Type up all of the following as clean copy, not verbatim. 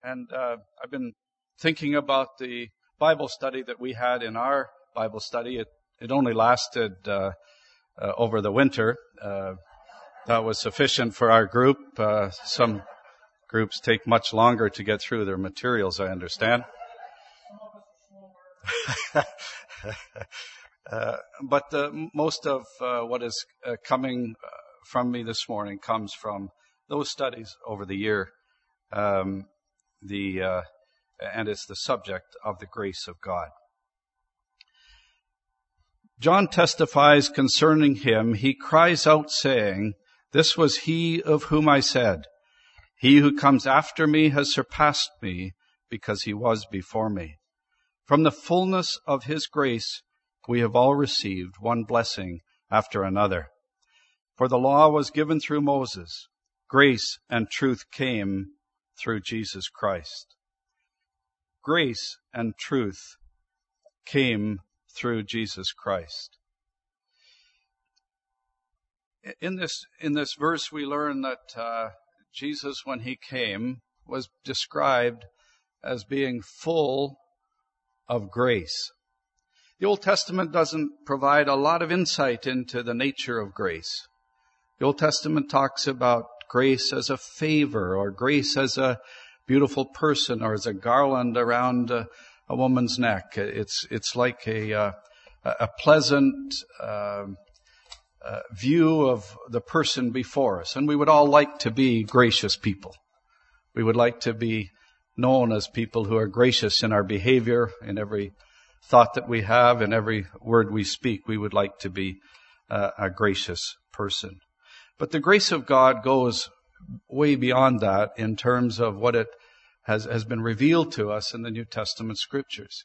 And I've been thinking about the Bible study that we had in our Bible study. It only lasted over the winter. That was sufficient for our group. Some groups take much longer to get through their materials, I understand. But most of what is coming from me this morning comes from those studies over the year. And it's the subject of the grace of God. John testifies concerning him. He cries out saying, "This was he of whom I said, he who comes after me has surpassed me because he was before me. From the fullness of his grace we have all received one blessing after another. For the law was given through Moses. Grace and truth came through Jesus Christ." Grace and truth came through Jesus Christ. In this verse we learn that Jesus, when he came, was described as being full of grace. The Old Testament doesn't provide a lot of insight into the nature of grace. The Old Testament talks about grace as a favor, or grace as a beautiful person, or as a garland around a woman's neck. It's like a pleasant view of the person before us. And we would all like to be gracious people. We would like to be known as people who are gracious in our behavior, in every thought that we have, in every word we speak. We would like to be a gracious person. But the grace of God goes way beyond that in terms of what it has been revealed to us in the New Testament scriptures.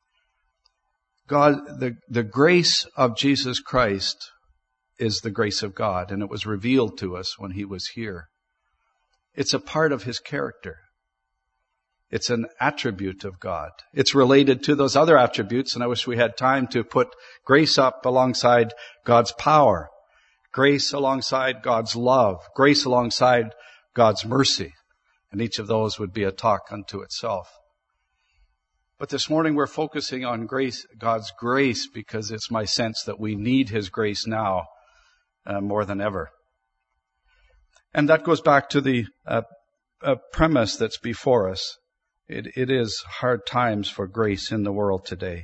God, the grace of Jesus Christ is the grace of God, and it was revealed to us when he was here. It's a part of his character. It's an attribute of God. It's related to those other attributes, and I wish we had time to put grace up alongside God's power, grace alongside God's love, grace alongside God's mercy. And each of those would be a talk unto itself. But this morning we're focusing on grace, God's grace, because it's my sense that we need his grace now more than ever. And that goes back to the premise that's before us. It is hard times for grace in the world today.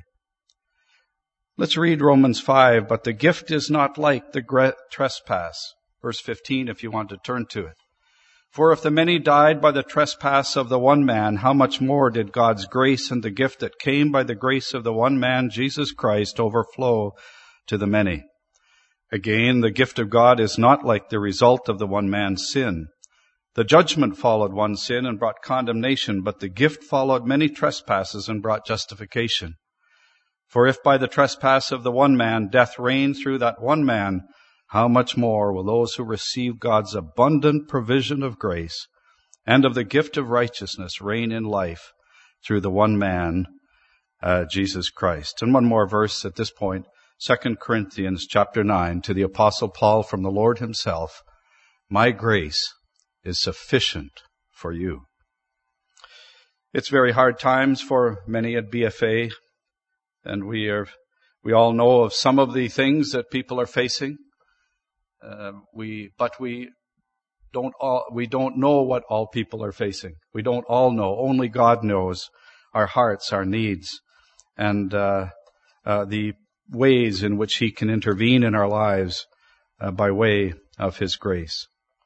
Let's read Romans 5. But the gift is not like the trespass. Verse 15, if you want to turn to it. For if the many died by the trespass of the one man, how much more did God's grace and the gift that came by the grace of the one man, Jesus Christ, overflow to the many? Again, the gift of God is not like the result of the one man's sin. The judgment followed one sin and brought condemnation, but the gift followed many trespasses and brought justification. For if by the trespass of the one man death reigned through that one man, how much more will those who receive God's abundant provision of grace and of the gift of righteousness reign in life through the one man, Jesus Christ? And one more verse at this point, 2 Corinthians chapter 9, to the Apostle Paul from the Lord himself, "My grace is sufficient for you." It's very hard times for many at BFA, and we all know of some of the things that people are facing. But we don't know what all people are facing. We don't all know. Only God knows our hearts, our needs, and the ways in which he can intervene in our lives by way of his grace.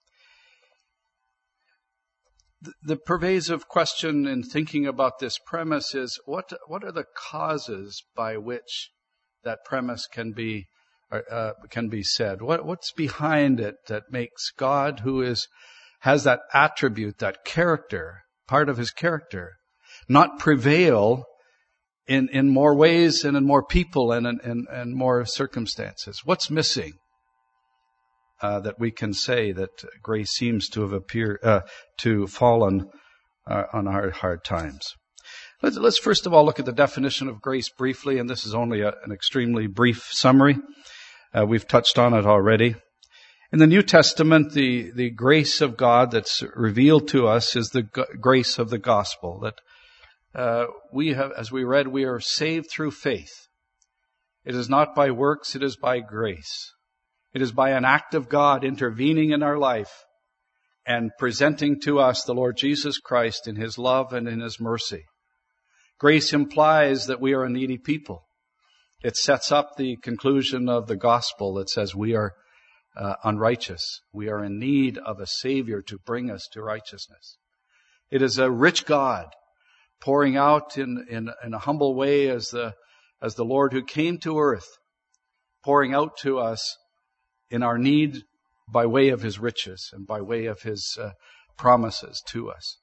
The pervasive question in thinking about this premise is, what are the causes by which that premise can be said? What's behind it that makes God, who has that attribute, that character, part of his character, not prevail in more ways and in more people and in more circumstances? What's missing that we can say that grace seems to have fallen on our hard times? Let's first of all look at the definition of grace briefly, and this is only an extremely brief summary. We've touched on it already. In the New Testament, the grace of God that's revealed to us is the grace of the gospel, that we have, as we read, we are saved through faith. It is not by works, it is by grace. It is by an act of God intervening in our life and presenting to us the Lord Jesus Christ in His love and in His mercy. Grace implies that we are a needy people. It sets up the conclusion of the gospel that says we are unrighteous. We are in need of a Savior to bring us to righteousness. It is a rich God pouring out in a humble way as the Lord who came to earth, pouring out to us in our need by way of His riches and by way of His promises to us.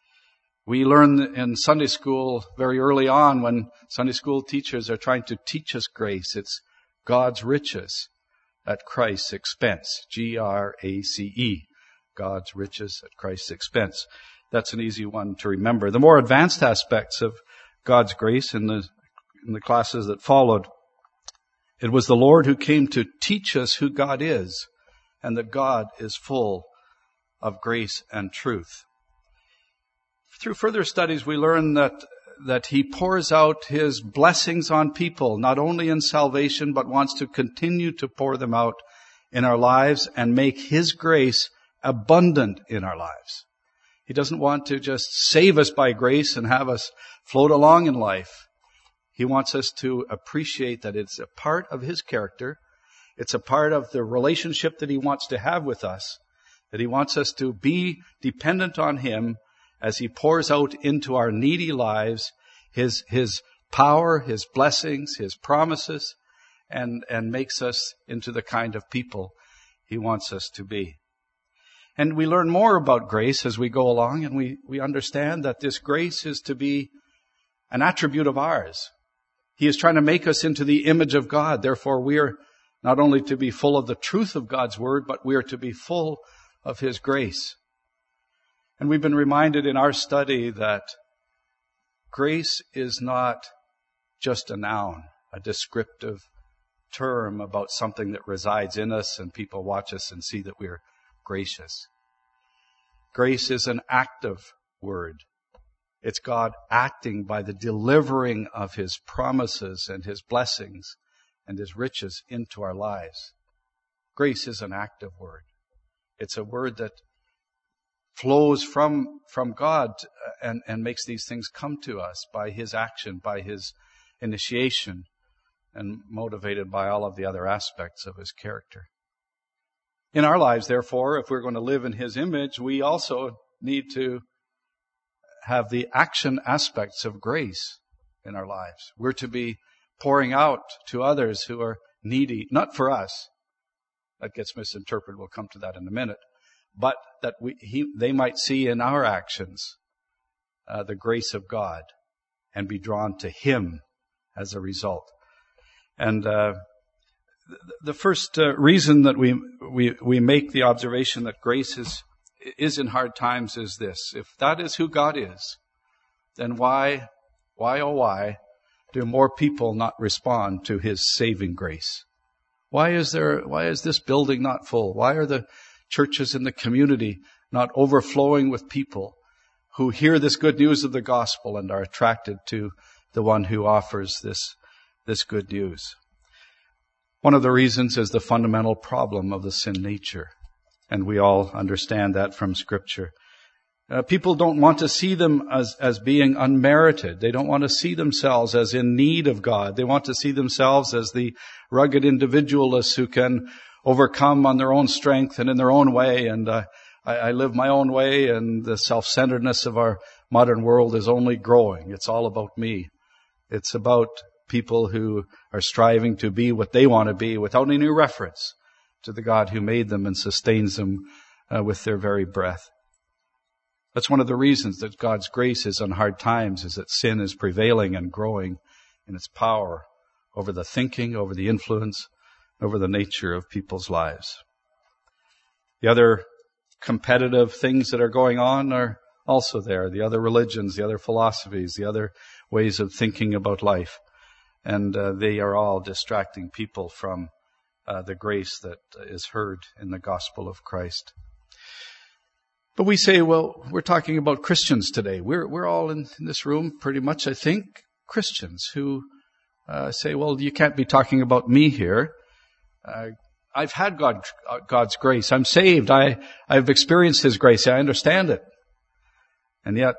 We learn in Sunday school very early on, when Sunday school teachers are trying to teach us grace, it's God's riches at Christ's expense. Grace. God's riches at Christ's expense. That's an easy one to remember. The more advanced aspects of God's grace in the classes that followed, it was the Lord who came to teach us who God is, and that God is full of grace and truth. Through further studies, we learn that He pours out His blessings on people, not only in salvation, but wants to continue to pour them out in our lives and make His grace abundant in our lives. He doesn't want to just save us by grace and have us float along in life. He wants us to appreciate that it's a part of His character. It's a part of the relationship that He wants to have with us, that He wants us to be dependent on Him as He pours out into our needy lives His power, His blessings, His promises, and makes us into the kind of people He wants us to be. And we learn more about grace as we go along, and we understand that this grace is to be an attribute of ours. He is trying to make us into the image of God. Therefore, we are not only to be full of the truth of God's word, but we are to be full of His grace. And we've been reminded in our study that grace is not just a noun, a descriptive term about something that resides in us and people watch us and see that we're gracious. Grace is an active word. It's God acting by the delivering of His promises and His blessings and His riches into our lives. Grace is an active word. It's a word that flows from God and makes these things come to us by His action, by His initiation, and motivated by all of the other aspects of His character. In our lives, therefore, if we're going to live in His image, we also need to have the action aspects of grace in our lives. We're to be pouring out to others who are needy, not for us. That gets misinterpreted. We'll come to that in a minute. But that they might see in our actions the grace of God and be drawn to Him as a result. And the first reason that we make the observation that grace is in hard times is this: if that is who God is, then why do more people not respond to His saving grace? Why is this building not full? Why are the churches in the community not overflowing with people who hear this good news of the gospel and are attracted to the one who offers this good news? One of the reasons is the fundamental problem of the sin nature. And we all understand that from Scripture. People don't want to see them as being unmerited. They don't want to see themselves as in need of God. They want to see themselves as the rugged individualists who can overcome on their own strength and in their own way. And I live my own way, and the self-centeredness of our modern world is only growing. It's all about me. It's about people who are striving to be what they want to be without any reference to the God who made them and sustains them with their very breath. That's one of the reasons that God's grace is on hard times, is that sin is prevailing and growing in its power over the thinking, over the influence, over the nature of people's lives. The other competitive things that are going on are also there. The other religions, the other philosophies, the other ways of thinking about life. And they are all distracting people from the grace that is heard in the gospel of Christ. But we say, well, we're talking about Christians today. We're all in this room pretty much, I think, Christians who say, well, you can't be talking about me here. I've had God's grace. I'm saved. I've experienced His grace. I understand it. And yet,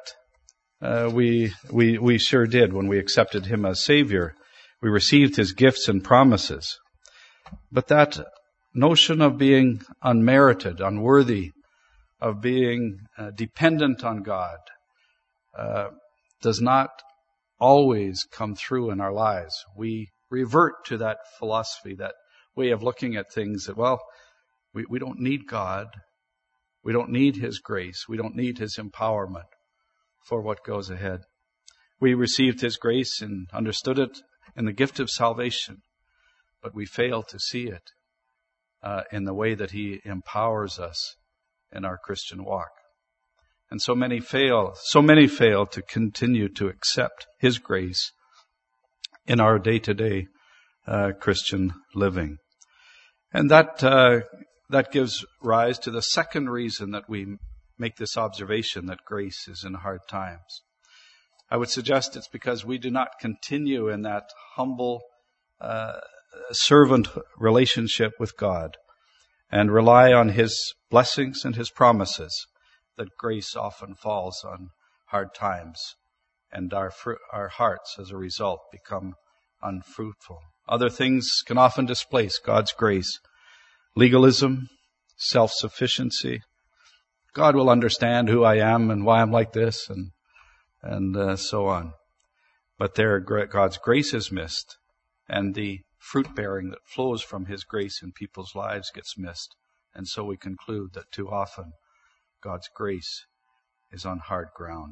we sure did when we accepted Him as Savior. We received His gifts and promises. But that notion of being unmerited, unworthy, of being dependent on God, does not always come through in our lives. We revert to that philosophy, that way of looking at things that, well, we don't need God. We don't need His grace. We don't need His empowerment for what goes ahead. We received His grace and understood it in the gift of salvation, but we fail to see it in the way that He empowers us in our Christian walk. And so many fail to continue to accept His grace in our day-to-day Christian living. And that gives rise to the second reason that we make this observation that grace is in hard times. I would suggest it's because we do not continue in that humble servant relationship with God and rely on His blessings and His promises, that grace often falls on hard times, and our hearts as a result become unfruitful. Other things can often displace God's grace. Legalism, self-sufficiency. God will understand who I am and why I'm like this, and so on. But there, God's grace is missed, and the fruit-bearing that flows from His grace in people's lives gets missed. And so we conclude that too often God's grace is on hard ground.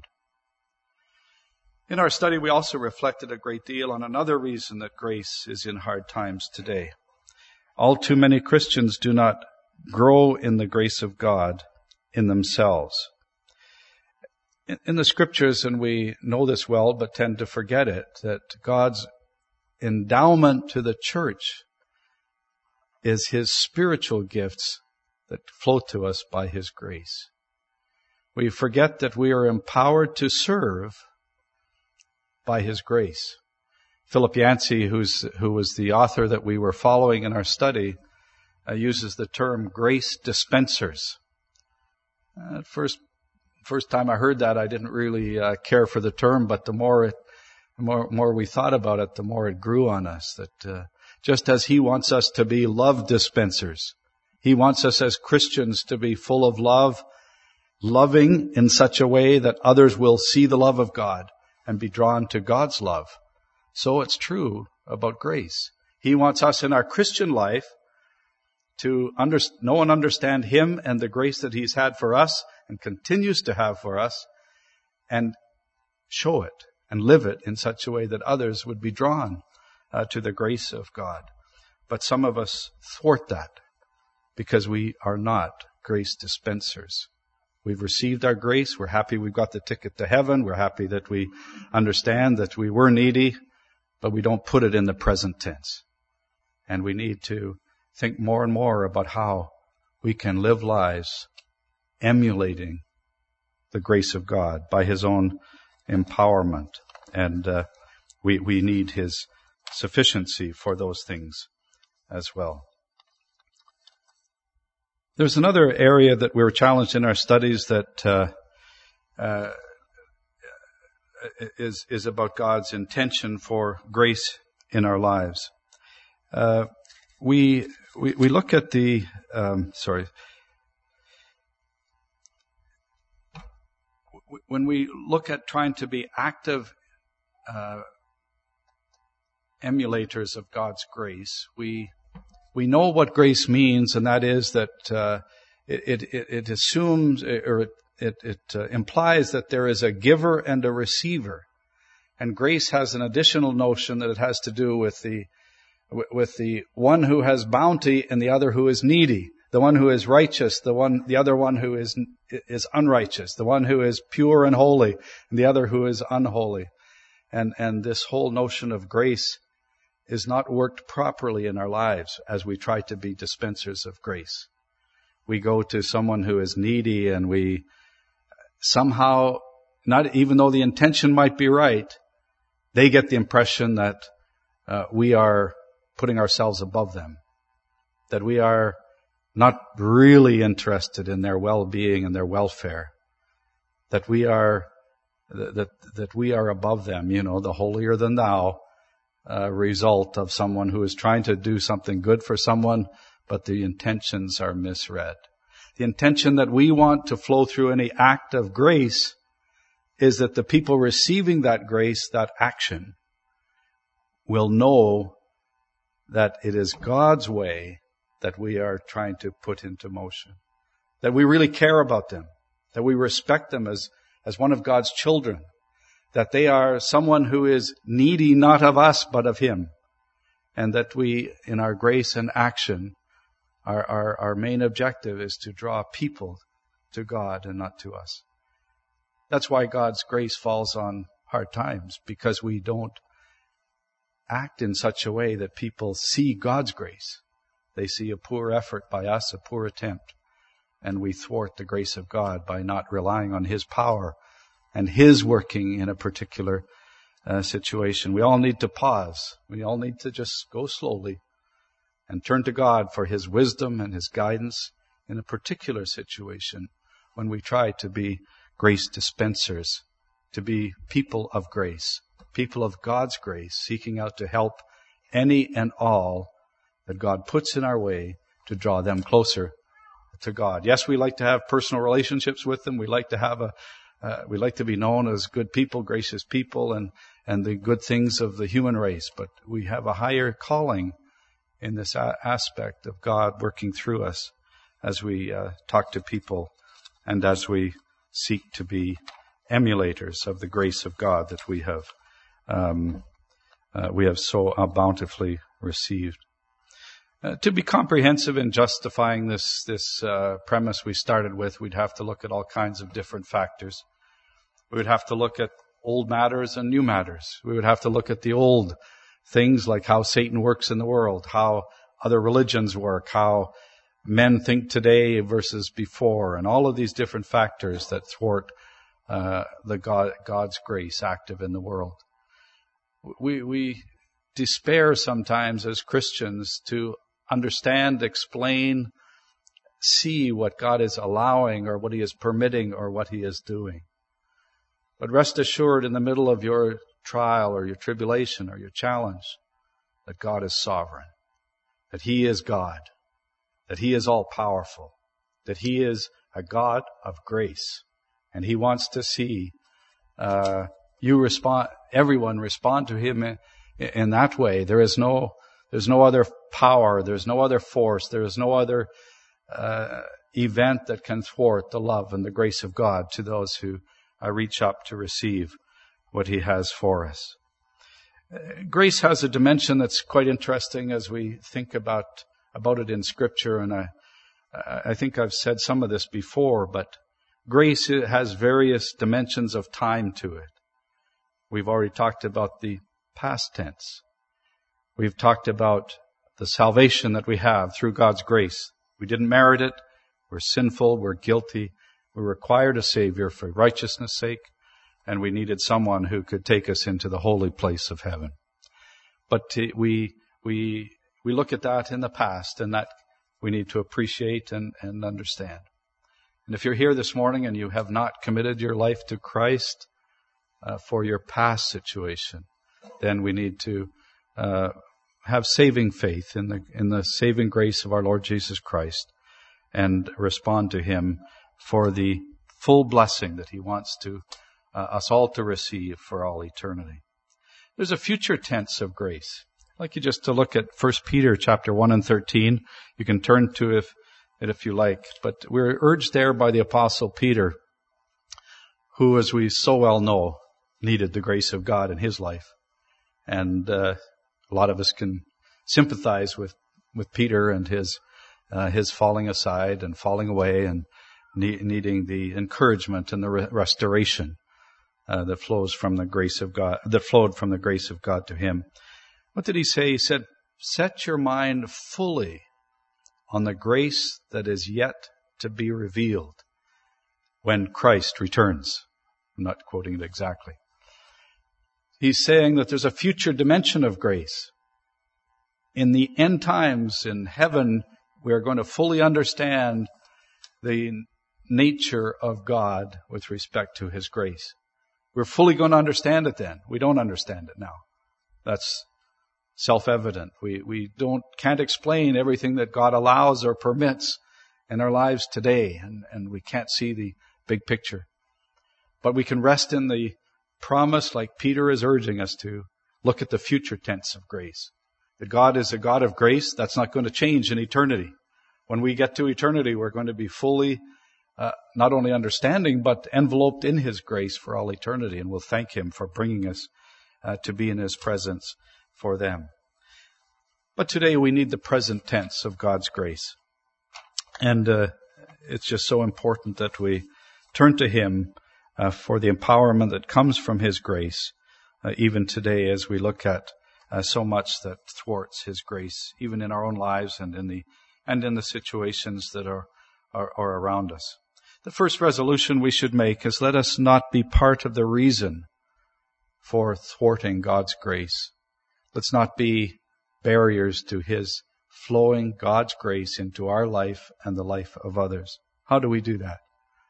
In our study, we also reflected a great deal on another reason that grace is in hard times today. All too many Christians do not grow in the grace of God in themselves. In the Scriptures, and we know this well but tend to forget it, that God's endowment to the church is His spiritual gifts that flow to us by His grace. We forget that we are empowered to serve by His grace. Philip Yancey, who was the author that we were following in our study, uses the term grace dispensers. At first time I heard that, I didn't really care for the term, but the more we thought about it, the more it grew on us. That just as He wants us to be love dispensers, He wants us as Christians to be full of love, loving in such a way that others will see the love of God and be drawn to God's love. So it's true about grace. He wants us in our Christian life to know and understand Him and the grace that He's had for us and continues to have for us, and show it and live it in such a way that others would be drawn to the grace of God. But some of us thwart that because we are not grace dispensers. We've received our grace. We're happy we've got the ticket to heaven. We're happy that we understand that we were needy, but we don't put it in the present tense. And we need to think more and more about how we can live lives emulating the grace of God by His own empowerment. And we need His sufficiency for those things as well. There's another area that we were challenged in our studies that is about God's intention for grace in our lives. We look at when we look at trying to be active emulators of God's grace, we know what grace means, and that is that it assumes, or it implies that there is a giver and a receiver. And grace has an additional notion that it has to do with the one who has bounty and the other who is needy, the one who is righteous, the other one who is unrighteous, the one who is pure and holy, and the other who is unholy. And this whole notion of grace is not worked properly in our lives as we try to be dispensers of grace. We go to someone who is needy and we somehow, not even though the intention might be right, they get the impression that we are putting ourselves above them, that we are not really interested in their well-being and their welfare, that we are above them, the holier than thou result of someone who is trying to do something good for someone, but the intentions are misread. The intention that we want to flow through any act of grace is that the people receiving that grace, that action, will know that it is God's way that we are trying to put into motion. That we really care about them. That we respect them as one of God's children. That they are someone who is needy not of us but of Him. And that we, in our grace and action, our main objective is to draw people to God and not to us. That's why God's grace falls on hard times, because we don't act in such a way that people see God's grace. They see a poor effort by us, a poor attempt, and we thwart the grace of God by not relying on His power and His working in a particular situation. We all need to pause. We all need to just go slowly and turn to God for His wisdom and His guidance in a particular situation when we try to be grace dispensers, to be people of grace, people of God's grace, seeking out to help any and all that God puts in our way to draw them closer to God. Yes, we like to have personal relationships with them. We like to have we like to be known as good people, gracious people, and the good things of the human race. But we have a higher calling in this aspect of God working through us as we talk to people and as we seek to be emulators of the grace of God that we have so bountifully received. To be comprehensive in justifying this premise we started with, we'd have to look at all kinds of different factors. We would have to look at old matters and new matters. We would have to look at the old things like how Satan works in the world, how other religions work, how men think today versus before, and all of these different factors that thwart God's grace active in the world. We despair sometimes as Christians to understand, explain, see what God is allowing or what He is permitting or what He is doing. But rest assured, in the middle of your trial or your tribulation or your challenge, that God is sovereign, that He is God, that He is all-powerful, that He is a God of grace, and He wants to see everyone respond to Him in that way. There's no other power, there's no other force, there is no other event that can thwart the love and the grace of God to those who reach up to receive what He has for us. Grace has a dimension that's quite interesting as we think about it in Scripture, and I think I've said some of this before, but grace has various dimensions of time to it. We've already talked about the past tense. We've talked about the salvation that we have through God's grace. We didn't merit it. We're sinful. We're guilty. We required a Savior for righteousness' sake, and we needed someone who could take us into the holy place of heaven. But we look at that in the past, and that we need to appreciate and understand. And if you're here this morning and you have not committed your life to Christ for your past situation, then we need to have saving faith in the saving grace of our Lord Jesus Christ and respond to Him for the full blessing that He wants to us all to receive for all eternity. There's a future tense of grace. I'd like you just to look at 1 Peter chapter 1 and 13. You can turn to it if you like. But we're urged there by the Apostle Peter, who, as we so well know, needed the grace of God in his life. And a lot of us can sympathize with Peter and his falling aside and falling away and needing the encouragement and the restoration that flowed from the grace of God to him. What did he say? He said, set your mind fully on the grace that is yet to be revealed when Christ returns. I'm not quoting it exactly. He's saying that there's a future dimension of grace. In the end times, in heaven, we are going to fully understand the nature of God with respect to His grace. We're fully going to understand it then. We don't understand it now. That's self-evident. We can't explain everything that God allows or permits in our lives today, and we can't see the big picture. But we can rest in the promise, like Peter is urging us to, look at the future tense of grace. That God is a God of grace. That's not going to change in eternity. When we get to eternity, we're going to be fully not only understanding, but enveloped in His grace for all eternity. And we'll thank Him for bringing us to be in His presence for them. But today we need the present tense of God's grace. And it's just so important that we turn to Him for the empowerment that comes from His grace, even today as we look at so much that thwarts His grace, even in our own lives and in the situations that are around us. The first resolution we should make is, let us not be part of the reason for thwarting God's grace. Let's not be barriers to His flowing God's grace into our life and the life of others. How do we do that?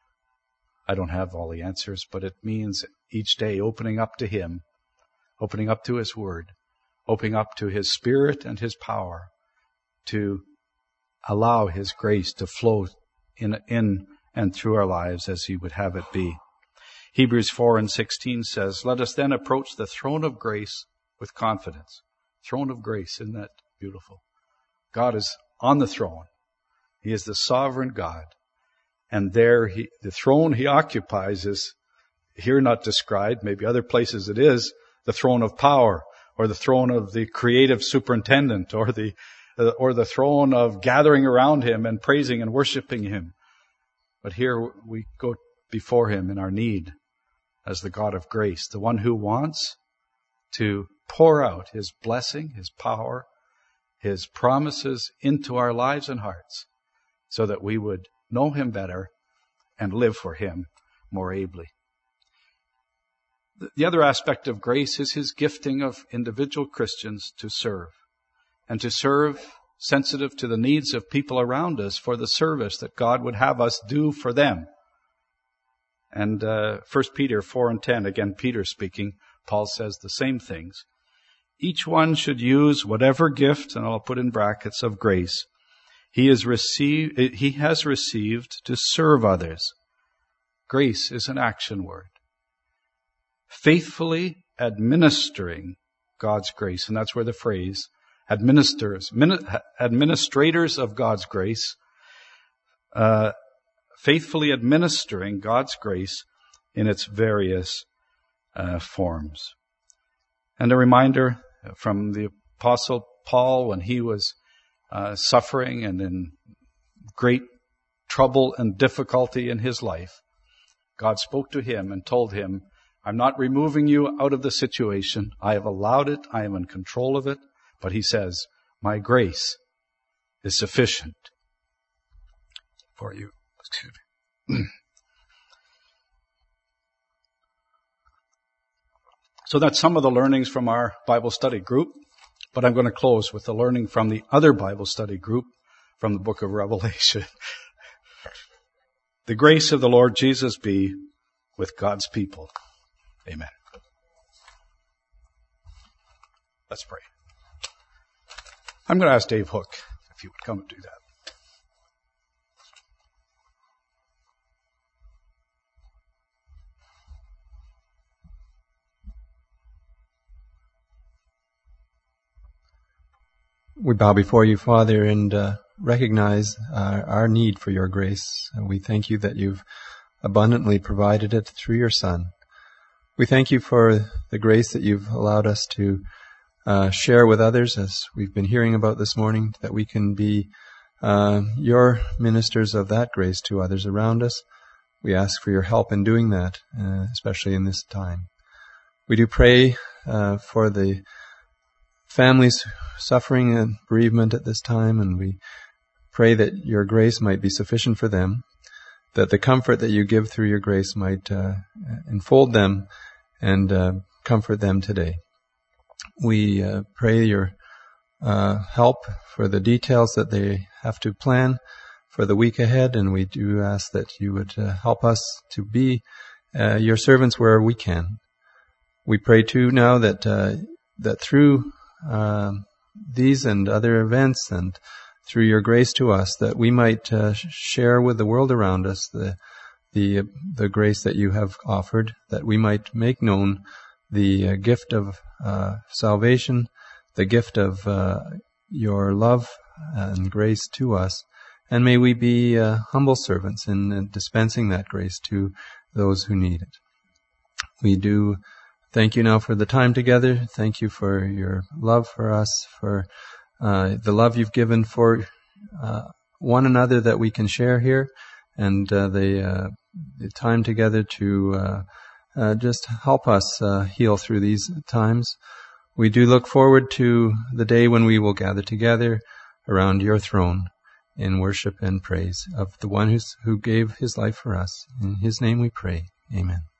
I don't have all the answers, but it means each day opening up to Him, opening up to His Word, opening up to His Spirit and His power to allow His grace to flow in and through our lives as He would have it be. Hebrews 4:16 says, let us then approach the throne of grace with confidence. Throne of grace, isn't that beautiful? God is on the throne. He is the sovereign God. And there, the throne He occupies is here not described, maybe other places it is, the throne of power, or the throne of the creative superintendent, or the throne of gathering around Him and praising and worshiping Him. But here we go before Him in our need as the God of grace, the one who wants to pour out His blessing, His power, His promises into our lives and hearts so that we would know Him better and live for Him more ably. The other aspect of grace is His gifting of individual Christians to serve, and to serve sensitive to the needs of people around us for the service that God would have us do for them. And 1 Peter 4:10, again Peter speaking, Paul says the same things. Each one should use whatever gift, and I'll put in brackets, of grace he has received to serve others. Grace is an action word. Faithfully administering God's grace, and that's where the phrase administrators of God's grace, faithfully administering God's grace in its various forms. And a reminder from the Apostle Paul when he was suffering and in great trouble and difficulty in his life, God spoke to him and told him, I'm not removing you out of the situation. I have allowed it. I am in control of it. But he says, my grace is sufficient for you. Excuse me. So that's some of the learnings from our Bible study group. But I'm going to close with the learning from the other Bible study group from the book of Revelation. The grace of the Lord Jesus be with God's people. Amen. Let's pray. I'm going to ask Dave Hook if he would come and do that. We bow before you, Father, and recognize our need for your grace. We thank you that you've abundantly provided it through your Son. We thank you for the grace that you've allowed us to share with others, as we've been hearing about this morning, that we can be your ministers of that grace to others around us. We ask for your help in doing that, especially in this time. We do pray for the families suffering and bereavement at this time, and we pray that your grace might be sufficient for them, that the comfort that you give through your grace might enfold them and comfort them today. We pray your help for the details that they have to plan for the week ahead, and we do ask that you would help us to be your servants where we can. We pray too now that that through these and other events and through your grace to us, that we might share with the world around us the grace that you have offered, that we might make known the gift of salvation, the gift of your love and grace to us, and may we be humble servants in dispensing that grace to those who need it. We do thank you now for the time together. Thank you for your love for us, for the love you've given for one another that we can share here, and the time together to just help us heal through these times. We do look forward to the day when we will gather together around your throne in worship and praise of the one who gave his life for us. In his name we pray. Amen.